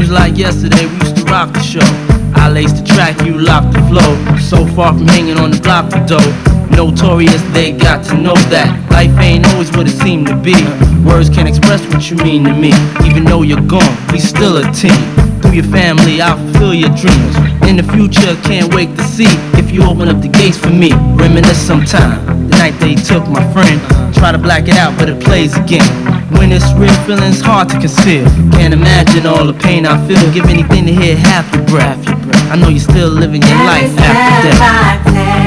Seems like yesterday we used to rock the show. I laced the track, you locked the flow. So far from hanging on the block for dough. Notorious, they got to know that life ain't always what it seemed to be. Words can't express what you mean to me. Even though you're gone, we still a team. Through your family, I'll fulfill your dreams. In the future, can't wait to see if you open up the gates for me. Reminisce sometime, the night they took my friend. Try to black it out, but it plays again. When it's real, feeling's hard to conceal. Can't imagine all the pain I feel. Give anything to hear half your breath. I know you're still living your life after death.